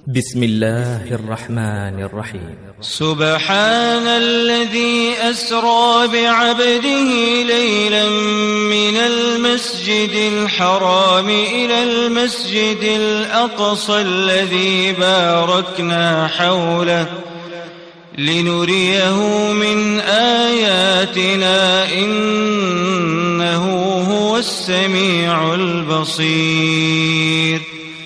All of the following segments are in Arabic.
بسم الله الرحمن الرحيم. سبحان الذي أسرى بعبده ليلا من المسجد الحرام إلى المسجد الأقصى الذي باركنا حوله لنريه من آياتنا إنه هو السميع البصير.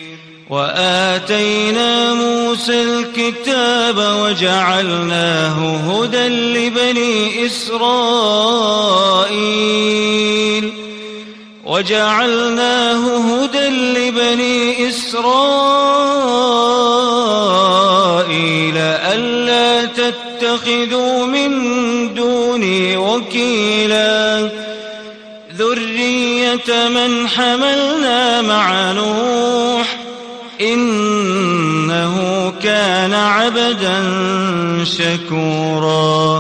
وآتينا موسى الكتاب وجعلناه هدى لبني إسرائيل ألا تتخذوا من دوني وكيلا ذرية من حملنا مع نوح إنه كان عبدا شكورا.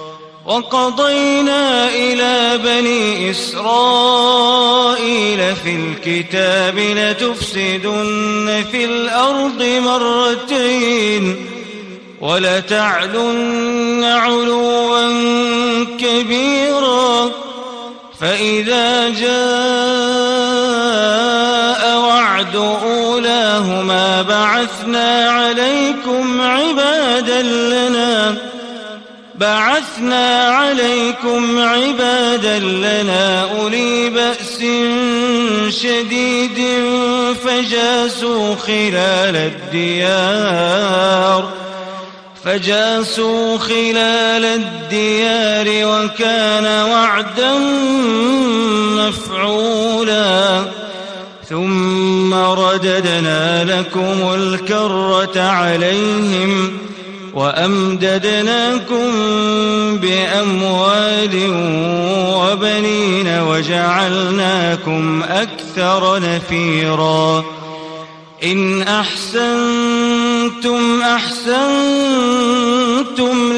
وقضينا إلى بني إسرائيل في الكتاب لتفسدن في الأرض مرتين ولتعلن علوا كبيرا فإذا جاء وعد أولاهما بعثنا عليكم عبادا لنا أولي بأس شديد فجاسوا خلال الديار وكان وعدا مفعولا. ثم رددنا لكم الكرة عليهم وأمددناكم بأموال وبنين وجعلناكم أكثر نفيرا. إن أحسنتم أحسنتم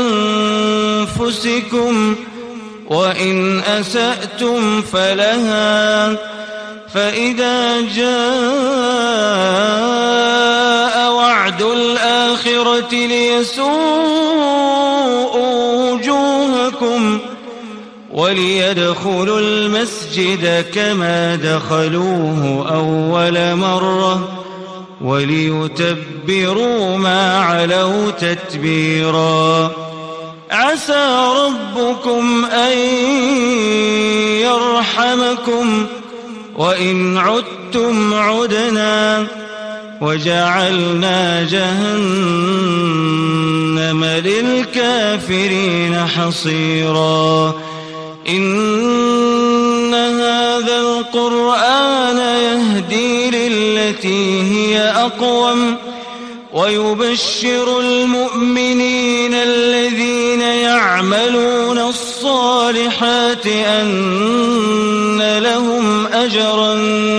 لأنفسكم وإن أسأتم فلها فإذا جاء وعد الآخرة ليسوءوا وجوهكم وليدخلوا المسجد كما دخلوه أول مرة وليتبروا ما علوا تتبيرا. عسى ربكم أن يرحمكم وإن عدتم عدنا وجعلنا جهنم للكافرين حصيرا. إن هذا القرآن يهدي للتي هي أقوم ويبشر المؤمنين الذين يعملون الصالحات أن لهم أجرا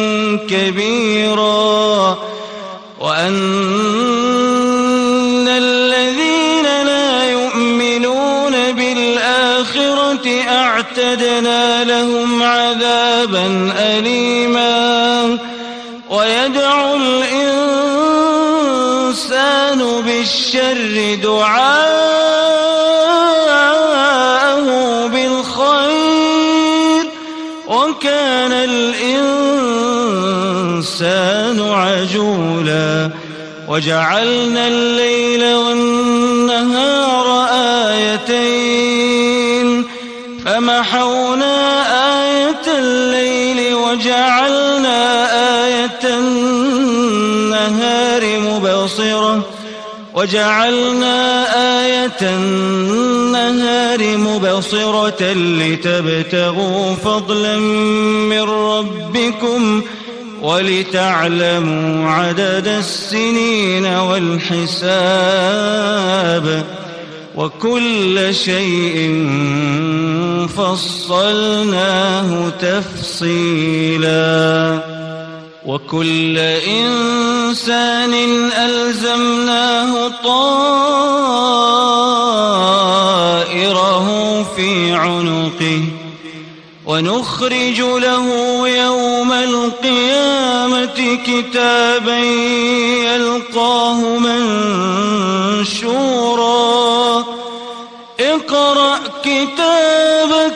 كبيرا وأن الذين لا يؤمنون بالآخرة أعتدنا لهم عذابا أليما. ويدعو الإنسان بالشر دعاءه بالخير وكان الإنسان عجولا. وجعلنا الليل والنهار آيتين فمحونا آية الليل وجعلنا آية النهار مبصرة لتبتغوا فضلا من ربكم ولتعلموا عدد السنين والحساب وكل شيء فصلناه تفصيلا. وكل إنسان ألزمناه طائره في عنقه ونخرج له يوم القيامة كتابا يلقاه منشورا اقرأ كتابك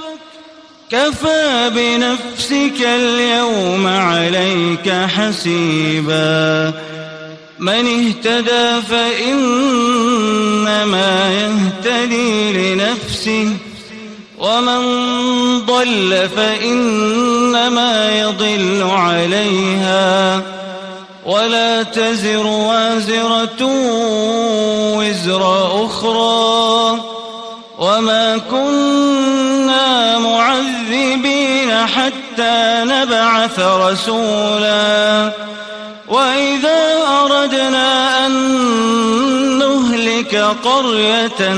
كفى بنفسك اليوم عليك حسيبا من اهتدى فإنما يهتدي لنفسه ومن ضل فإنما يضل عليها ولا تزر وازرة وزر أخرى وما كنا معذبين حتى نبعث رسولا وإذا أردنا أن نهلك قرية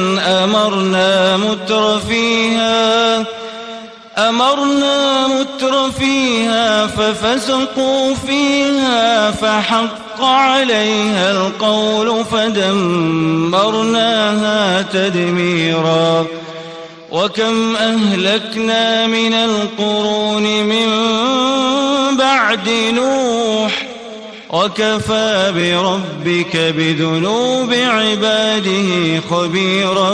أمرنا متر فيها ففسقوا فيها فحق عليها القول فدمرناها تدميرا وكم أهلكنا من القرون من بعد نوح وكفى بربك بذنوب عباده خبيرا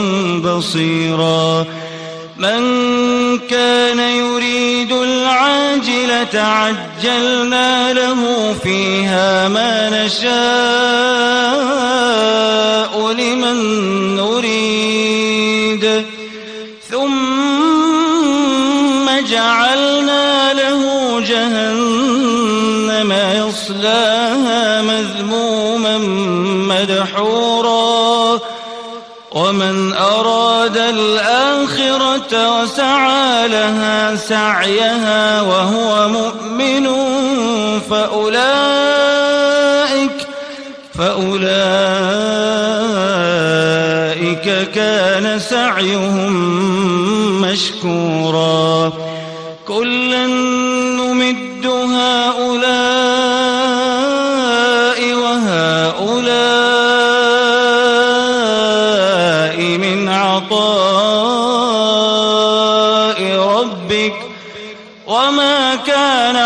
بصيرا من كان يريد العاجلة عجلنا له فيها ما نشاء لمن نريد ثم جعلنا له جهنم يصلاها مذموما مدحورا ومن أراد الآخرة وسعى لها سعيها وهو مؤمن فأولئك كان سعيهم مشكورا كلا نمد هؤلاء وهؤلاء من عطاء ربك وما كان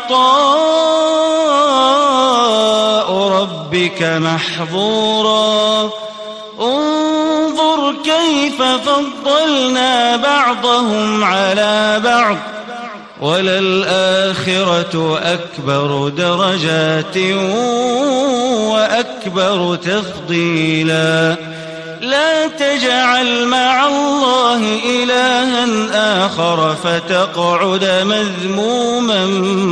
عطاء ربك محظورا انظر كيف فضلنا بعضهم على بعض وللآخرة أكبر درجات وأكبر تفضيلا لا تجعل مع الله إلها آخر فتقعد مذموما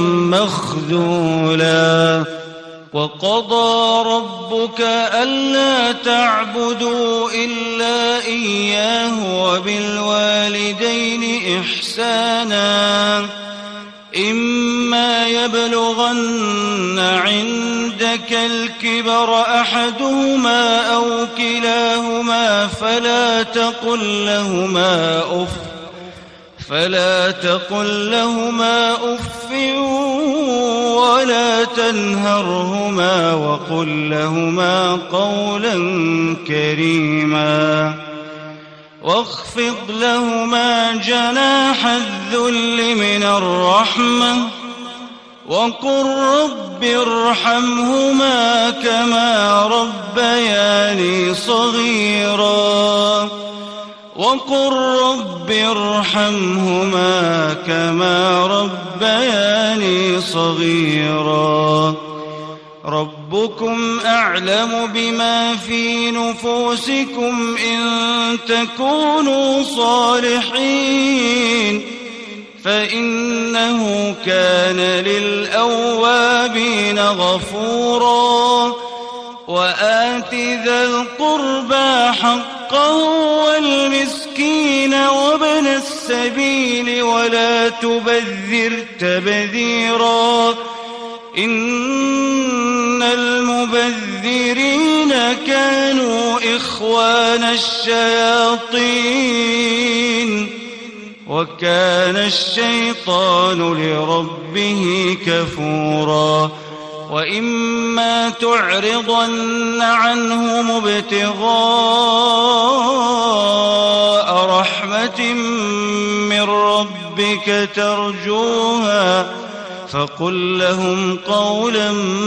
مخذولا وقضى ربك ألا تعبدوا إلا إياه وبالوالدين إحسانا إما يبلغن عندك الكبر أحدهما أو كلاهما فلا تقل لهما أف ولا تنهرهما وقل لهما قولا كريما واخفض لهما جناح الذل من الرحمة وقل رب ارحمهما كما ربياني صغيرا وقل رب ارحمهما كما ربياني صغيرا ربكم أعلم بما في نفوسكم إن تكونوا صالحين فإنه كان للأوابين غفورا وآت ذا القربى حقه والمسكين وابن السبيل ولا تبذر تبذيرا إن المبذرين كانوا إخوان الشياطين وكان الشيطان لربه كفورا وإما تعرضن عنهم ابتغاء رحمة من ربك ترجوها فقل لهم قولا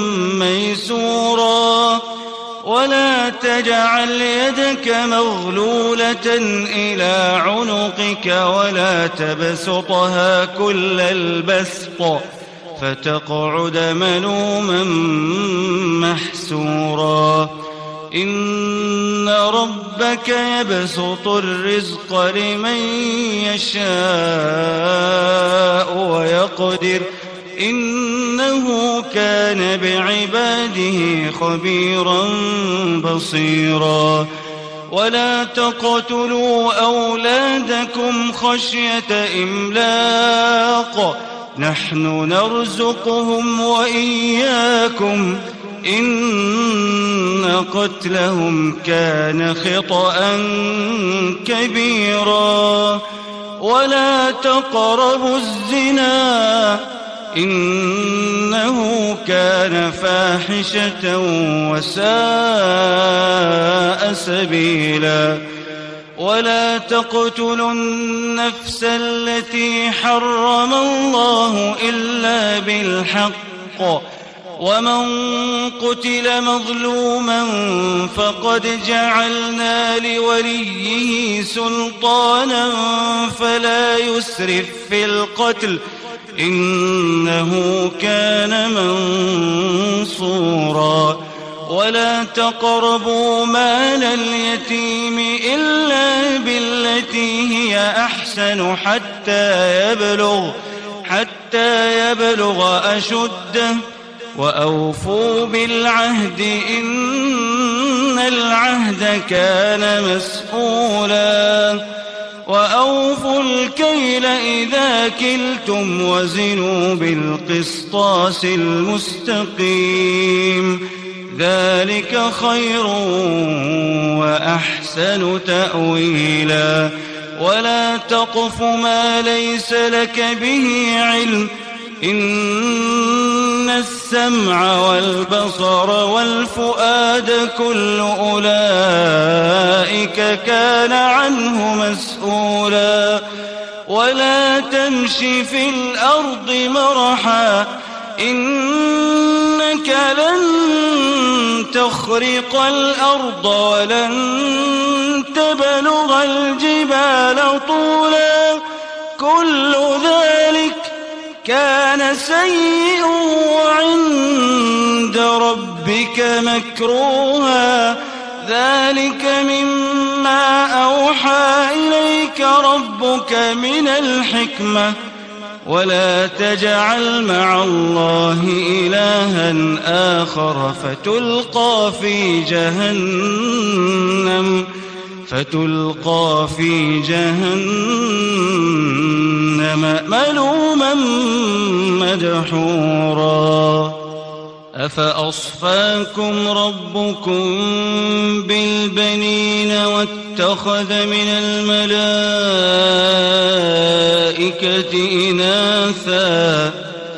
ميسورا ولا تجعل يدك مغلولة إلى عنقك ولا تبسطها كل البسط فتقعد ملوما محسورا إن ربك يبسط الرزق لمن يشاء ويقدر إنه كان بعباده خبيرا بصيرا ولا تقتلوا أولادكم خشية إملاق نحن نرزقهم وإياكم إن قتلهم كان خطأ كبيرا ولا تقربوا الزنا إنه كان فاحشة وساء سبيلا ولا تقتلوا النفس التي حرم الله إلا بالحق ومن قتل مظلوما فقد جعلنا لوليه سلطانا فلا يسرف في القتل إنه كان منصورا ولا تقربوا مال اليتيم إلا بالتي هي أحسن حتى يبلغ أشده وأوفوا بالعهد إن العهد كان مسؤولا وأوفوا الكيل إذا كلتم وزنوا بالقسطاس المستقيم ذلك خير وأحسن تأويلا ولا تقف ما ليس لك به علم إن السمع والبصر والفؤاد كل أولئك كان عنه مسؤولا ولا تمش في الأرض مرحا إنك لن تخرق الأرض ولن تبلغ الجبال طولا كل ذلك كان سيئا عند ربك مكروها ذلك مما أوحى إليك ربك من الحكمة ولا تجعل مع الله إلها آخر فتلقى في جهنم ملوما مدحورا أفأصفاكم ربكم بالبنين واتخذ من الملائكة إناثا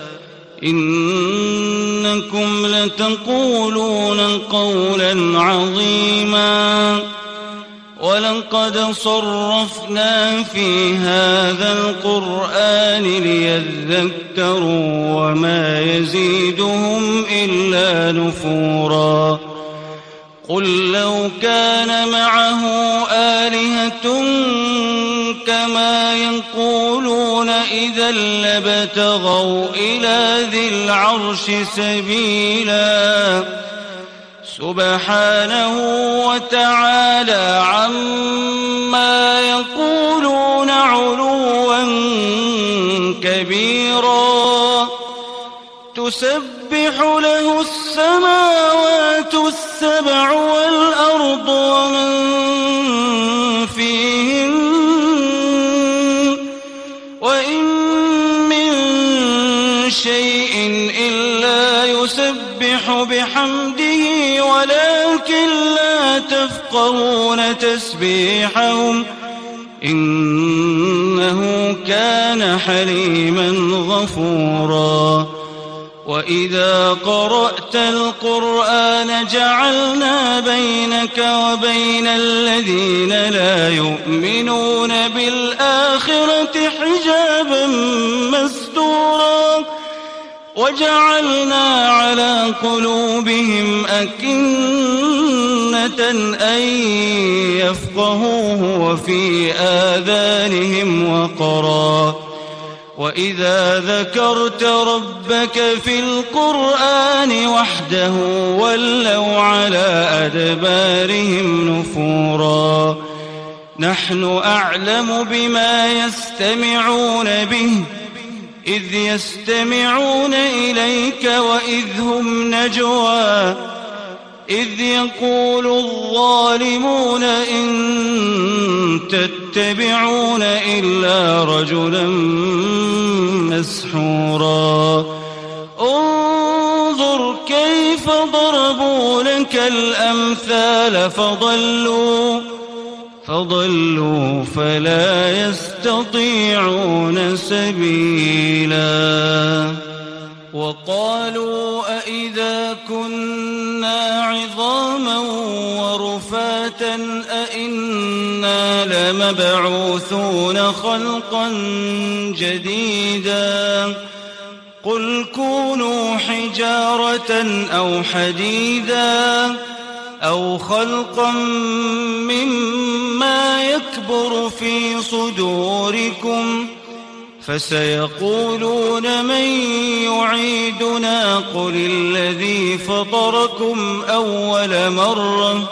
إنكم لتقولون قولا عظيما ولقد صرفنا في هذا القرآن ليذكروا وما يزيدهم إلا نفورا قل لو كان معه آلهة كما يقولون إذا لابتغوا إلى ذي العرش سبيلا سبحانه وتعالى عما يقولون علوا كبيرا تسبح له السماوات السبع والأرض ومن فيهن وإن من شيء إلا يسبح بحمده ولكن لا تفقهون تسبيحهم إنه كان حليما غفورا وإذا قرأت القرآن جعلنا بينك وبين الذين لا يؤمنون بالآخرة حجابا مستورا وجعلنا على قلوبهم أكنة أن يفقهوه وفي آذانهم وقرا وإذا ذكرت ربك في القرآن وحده ولوا على أدبارهم نفورا نحن أعلم بما يستمعون به إذ يستمعون إليك وإذ هم نجوى إذ يقول الظالمون إن تتبعون إلا رجلا مسحورا انظر كيف ضربوا لك الأمثال فضلوا فلا يستطيعون سبيلا وقالوا أئذا كنا عظاما ورفاتا أئنا لمبعوثون خلقا جديدا قل كونوا حجارة أو حديدا أو خلقا مما يكبر في صدوركم فسيقولون من يعيدنا قل الذي فطركم أول مرة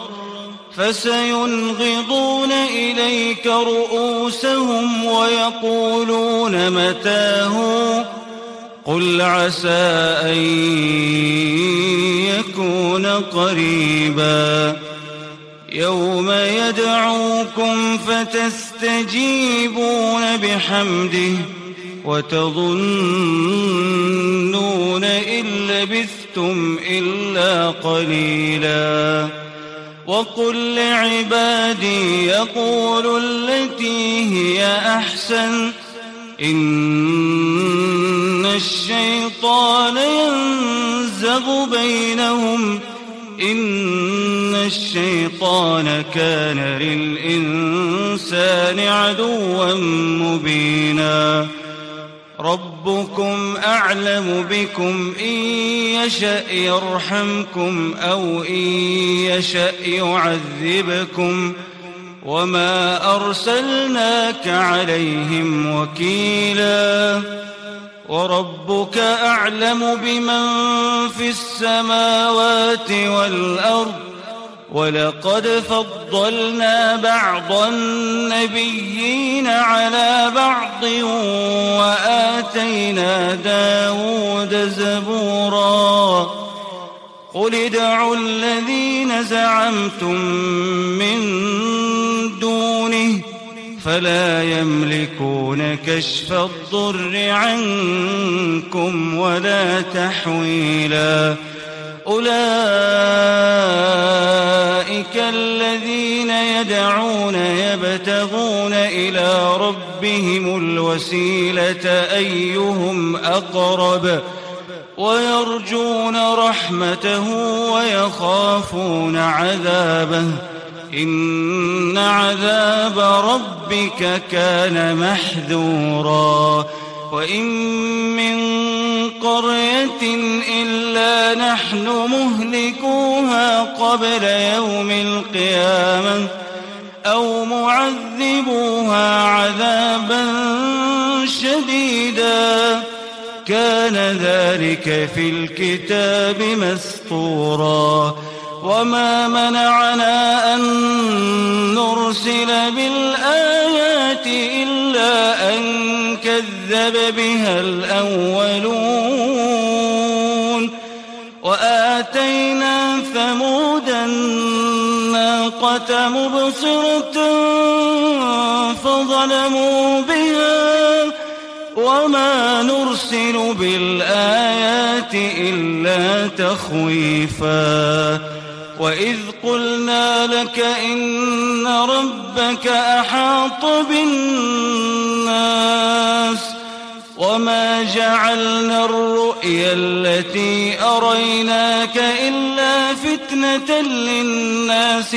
فسينغضون إليك رؤوسهم ويقولون متاه قل عسى أن يكون قريبا يوم يدعوكم فتستجيبون بحمده وتظنون إن لبثتم إلا قليلا وقل لعبادي يقولوا التي هي أحسن إن الشيطان ينزغ بينهم إن الشيطان كان للإنسان عدوا مبينا ربكم أعلم بكم إن يشأ يرحمكم أو إن يشأ يعذبكم وما أرسلناك عليهم وكيلا وربك أعلم بمن في السماوات والأرض ولقد فضلنا بعض النبيين على بعض وآتينا داود زبورا قل ادعوا الذين زعمتم من دونه فلا يملكون كشف الضر عنكم ولا تحويلا أولئك الذين يدعون يبتغون إلى ربهم الوسيلة أيهم أقرب ويرجون رحمته ويخافون عذابه إن عذاب ربك كان محذورا وإن من قرية إلا نحن مهلكوها قبل يوم القيامة أو معذبوها عذابا شديدا كان ذلك في الكتاب مسطورا وما منعنا أن نرسل بالآيات إلا أن كذب بها الأولون وآتينا ثمود الناقة مبصرة فظلموا بها وما نرسل بالآيات إلا تخويفا وإذ قلنا لك إن ربك أحاط بالناس وما جعلنا الرؤيا التي أريناك إلا فتنة للناس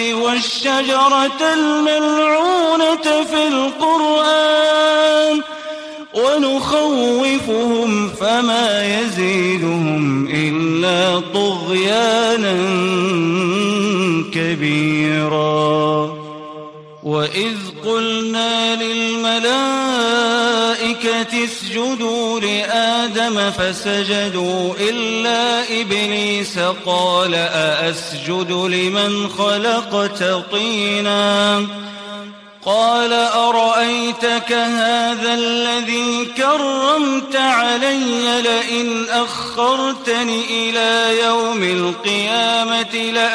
والشجرة الملعونة في القرآن ونخوفهم فما يزيدهم إلا طغيانا كبيرا. وإذ قلنا للملائكة اسجدوا لآدم فسجدوا إلا إبليس قال أأسجد لمن خلقت طينا قال أرأيتك هذا الذي كرمت علي لئن أخرتني إلى يوم القيامة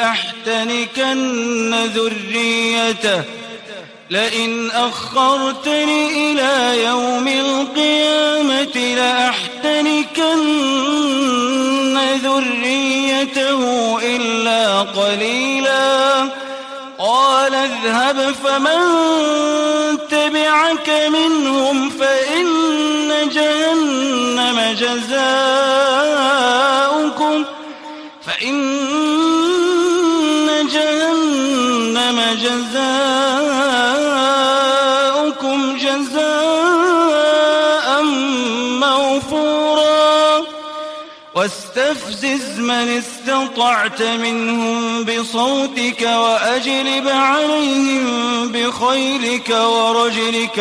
لأحتنكن ذريته إلا قليلا. قال اذهب فمن تبعك منهم فإن جهنم جزاؤكم جزاء موفورا. واستفزز من استطعت منهم بصوتك وأجلب عليهم بخيلك ورجلك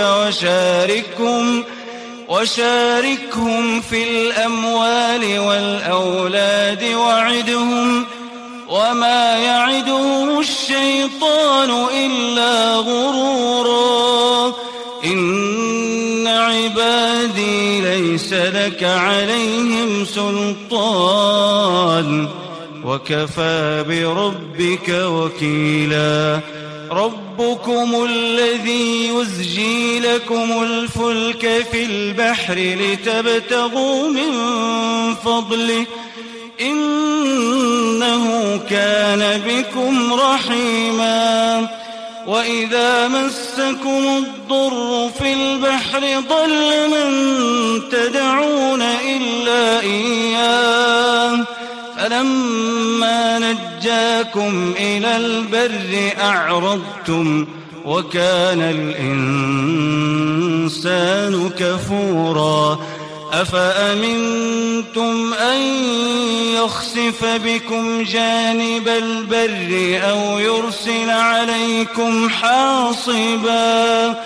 وشاركهم في الأموال والأولاد وعدهم وما يعدهم الشيطان إلا غرورا. إن عبادي ليس لك عليهم سلطان وكفى بربك وكيلا. ربكم الذي يزجي لكم الفلك في البحر لتبتغوا من فضله إنه كان بكم رحيما. وإذا مسكم الضر في البحر ضل من تدعون إلا إياه فلما نجاكم إلى البر أعرضتم وكان الإنسان كفورا. أفأمنتم أن يخسف بكم جانب البر أو يرسل عليكم حاصبا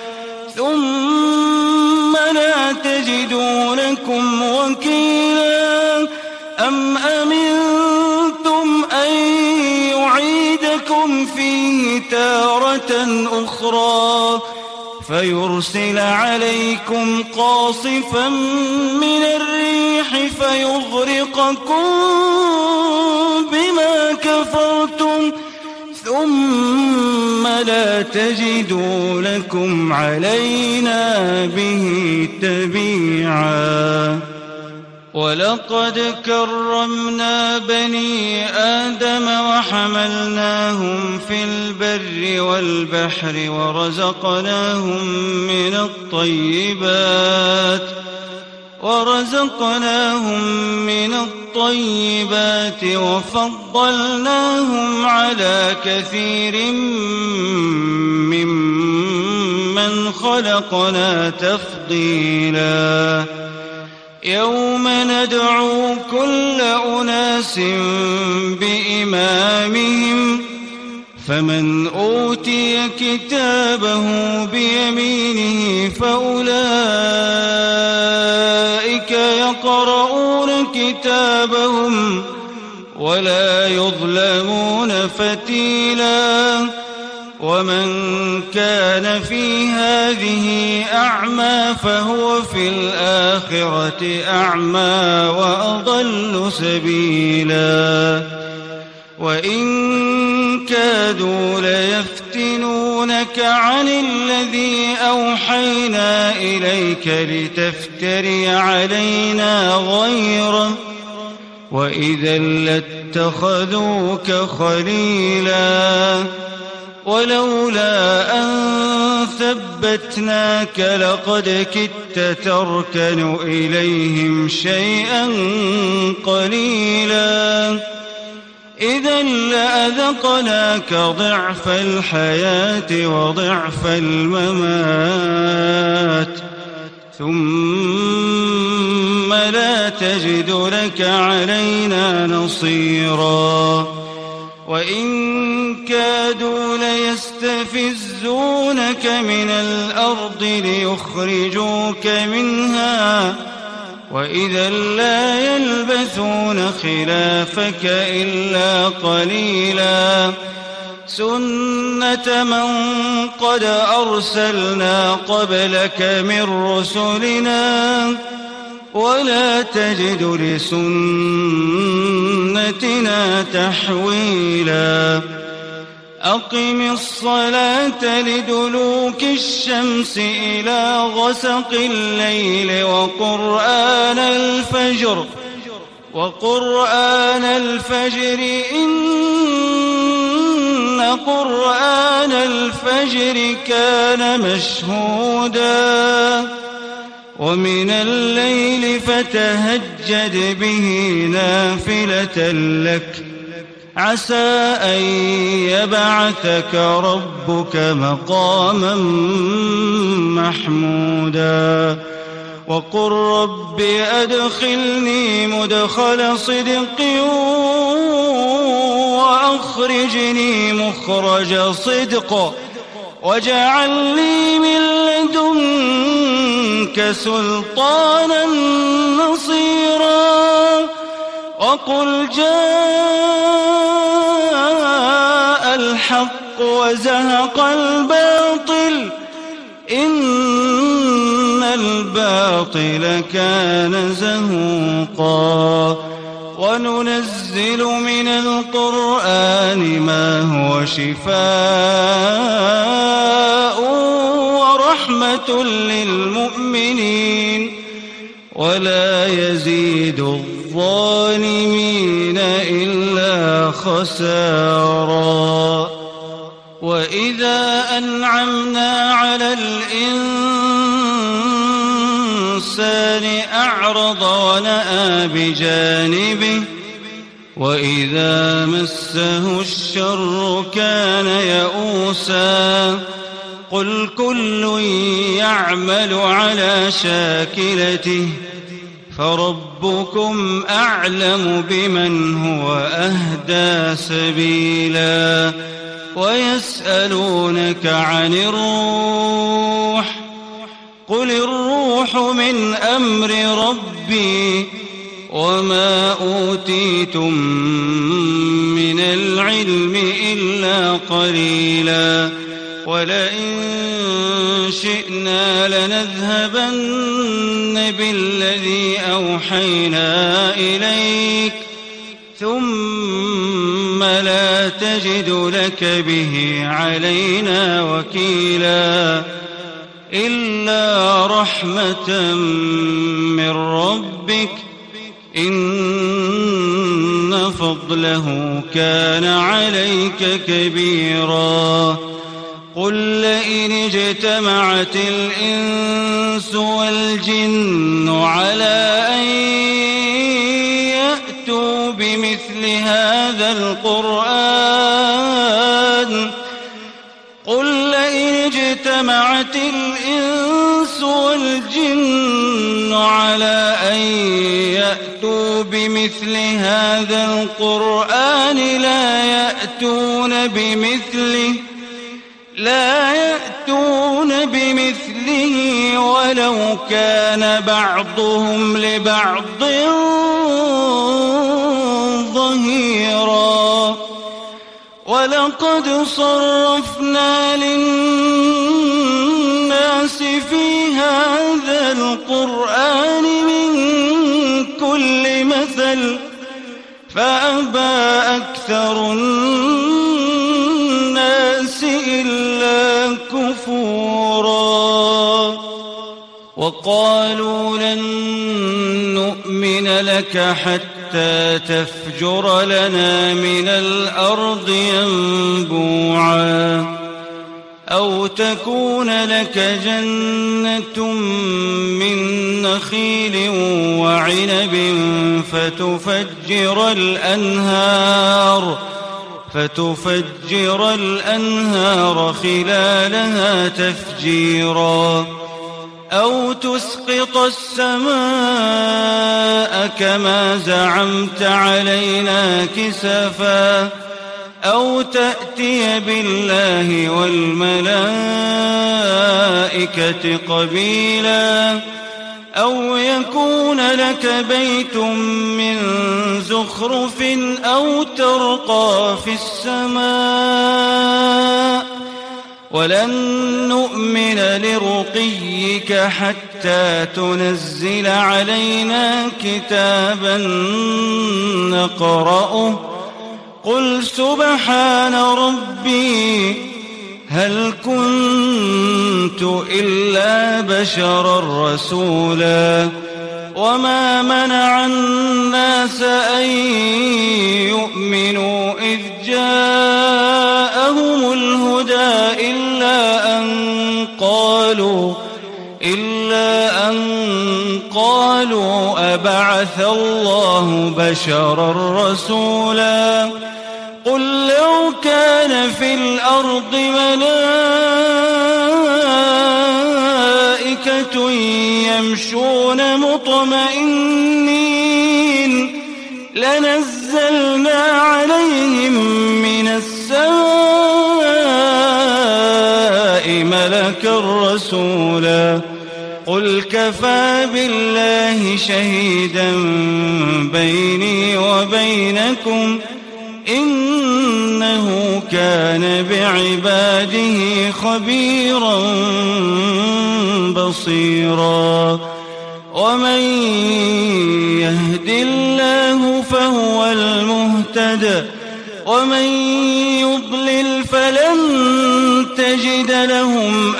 ثم لا تجدوا لكم وكيلا. أم أمنتم أن يعيدكم فيه تارة أخرى فيرسل عليكم قاصفا من الريح فيغرقكم بما كفرتم ثم لا تجدوا لكم علينا به تبيعا. ولقد كرمنا بني آدم وحملناهم في البر والبحر ورزقناهم من الطيبات وفضلناهم على كثير ممن خلقنا تفضيلا. يوم ندعو كل أناس بإمامهم فمن أوتي كتابه بيمينه فأولئك يقرؤون كتابهم ولا يظلمون فتيلا. ومن كان في هذه أعمى فهو في الآخرة أعمى وأضل سبيلا. وإن كادوا ليفتنونك عن الذي أوحينا إليك لتفتري علينا غيره وإذا لاتخذوك خليلا. ولولا أن ثبتناك لقد كدت تركن إليهم شيئا قليلا. إذا لأذقناك ضعف الحياة وضعف الممات ثم لا تجد لك علينا نصيرا وإن كادوا ليستفزونك من الأرض ليخرجوك منها وإذا لا يلبثون خلافك إلا قليلا سنة من قد أرسلنا قبلك من رسلنا ولا تجد لسنتنا تحويلا أقم الصلاة لدلوك الشمس إلى غسق الليل وقرآن الفجر إن قرآن الفجر كان مشهودا ومن الليل فتهجد به نافلة لك عسى أن يبعثك ربك مقاما محمودا وقل رب أدخلني مدخل صدق وأخرجني مخرج صدق واجعل لي من لدنك سلطانا نصيرا وقل جاء الحق وزهق الباطل إن الباطل كان زهوقا وننزل من القرآن ما هو شفاء ورحمة للمؤمنين ولا يزيد الظالمين إلا خسارا وإذا أنعمنا على الإنسان أعرض ونأى بجانبه وإذا مسه الشر كان يئوسا قل كل يعمل على شاكلته فربكم أعلم بمن هو أهدى سبيلا ويسألونك عن الروح قل الروح من أمر ربي وما أوتيتم من العلم إلا قليلا ولئن شئنا لنذهبن بالذي أوحينا إليك ثم لا تجد لك به علينا وكيلا إلا رحمة من ربك إن فضله كان عليك كبيرا قل لئن اجتمعت الإنس والجن على أن يأتوا بمثل هذا القرآن قل لئن اجتمعت الإنس والجن على أن يأتوا بمثل هذا القرآن لا يأتون بمثله ولو كان بعضهم لبعض ظهيرا ولقد صرفنا للناس في هذا القرآن من كل مثل فأبى أكثر الناس إلا كفورا وقالوا لن نؤمن لك حتى تفجر لنا من الأرض ينبوعا أو تكون لك جنة من نخيل وعنب فتفجر الأنهار خلالها تفجيرا أو تسقط السماء كما زعمت علينا كسفا أو تأتي بالله والملائكة قبيلا أو يكون لك بيت من زخرف أو ترقى في السماء ولن نؤمن لرقيك حتى تنزل علينا كتابا نقرأه قل سبحان ربي هل كنت إلا بشرا رسولا وما منع الناس أن يؤمنوا إذ جاءهم الهدى إلا أن قالوا أبعث الله بشرا رسولا قل لو كان في الأرض ملائكة يمشون مطمئنين لنزلنا عليهم من السماء ملكا رسولا قل كفى بالله شهيدا بيني وبينكم إنه كان بعباده خبيرا بصيرا ومن يهد الله فهو المهتد ومن يضلل فلن تجد لهم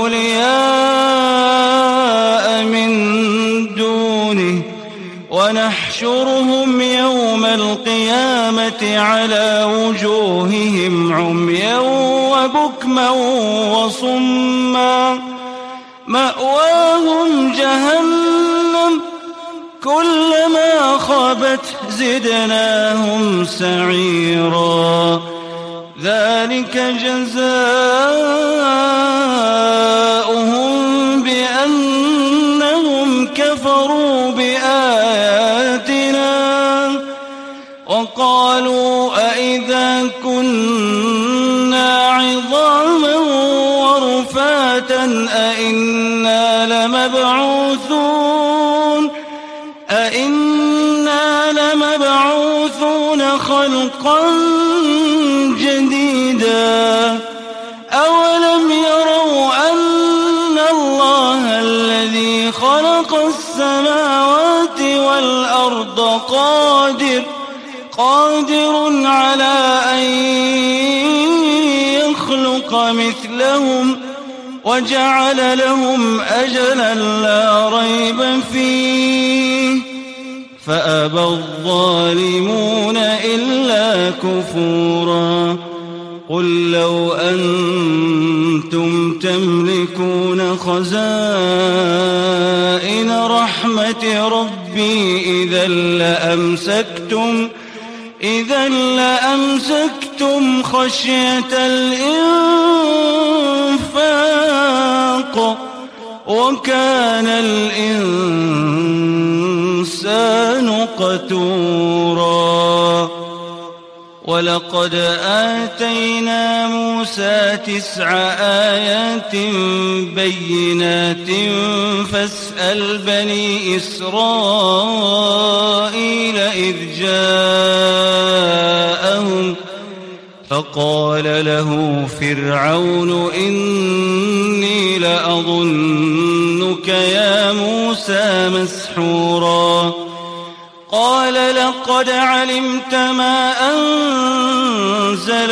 أولياء من دونه ونحشرهم يوم القيامة على وجوههم عميا وبكما وصما مأواهم جهنم كلما خابت زدناهم سعيرا ذلك جزاؤهم بأنهم كفروا بآياتنا وقالوا أئذا كنا عظاما ورفاتا أئنا لمبعوثون خلقا جديدا أولم يروا أن الله الذي خلق السماوات والأرض قادر على أن يخلق مثلهم وجعل لهم أجلا لا ريب فيه فأبى الظالمون إلا كفورا قل لو أنتم تملكون خزائن رحمة ربي إذا لأمسكتم خشية الإنفاق وكان الإنسان قتورا ولقد آتينا موسى 9 آيات بينات فاسأل بني إسرائيل إذ جاءهم فقال له فرعون إني لأظنك يا موسى مسحورا قال لقد علمت ما أنزل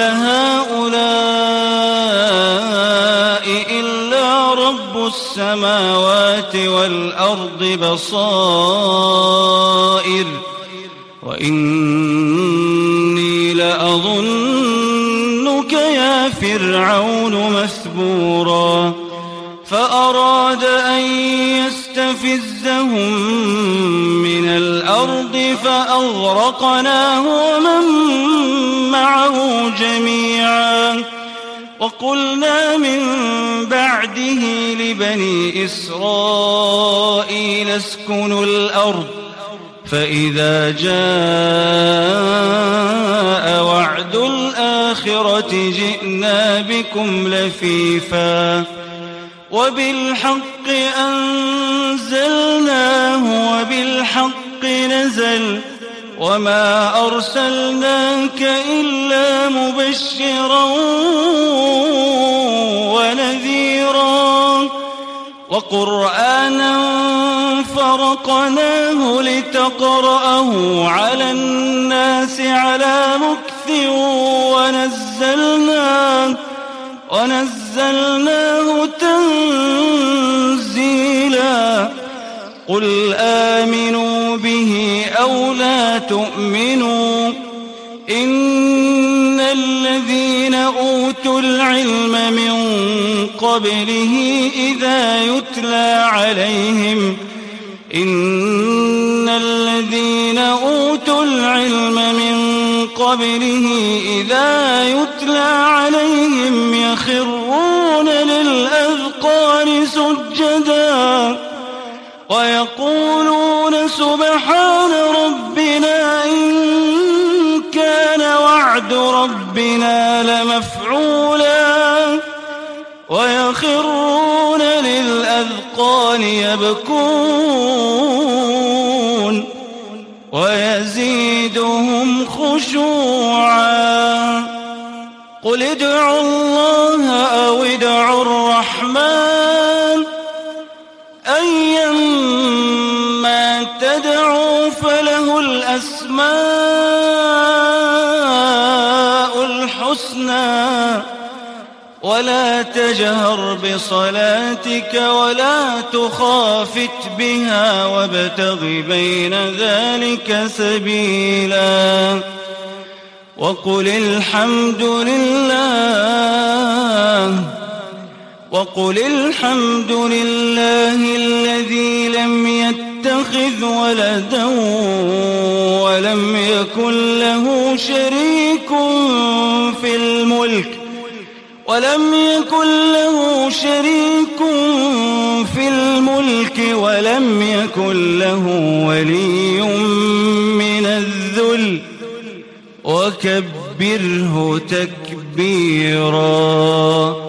هؤلاء إلا رب السماوات والأرض بصائر وإني لأظنك يا فرعون مثبورا فأراد أن يستفزهم من الأرض فأغرقناه ومن معه جميعا وقلنا من بعده لبني إسرائيل اسكنوا الأرض فإذا جاء وعد الآخرة جئنا بكم لفيفا وبالحق أنزلناه وبالحق نزل وما أرسلناك إلا مبشرا ونذيرا وقرآنا فرقناه لتقرأه على الناس على مكث ونزلناه تنزيلا قل آمنوا به أو لا تؤمنوا إن الذين أوتوا العلم من قبله إذا يتلى عليهم يخرون للأذقان سجدا ويقولون سبحان ربنا إن كان وعد ربنا لمفعولا ويخرون للأذقان يبكون ويزيدهم خشوعا قل ادعوا الله أو ادعوا الرحمن أيما تدعوا فله الأسماء الحسنى ولا تجهر بصلاتك ولا تخافت بها وابتغ بين ذلك سبيلا وقل الحمد لله الذي لم يتخذ ولدا ولم يكن له شريك في الملك ولم يكن له ولي من الذل وكبره تكبيرا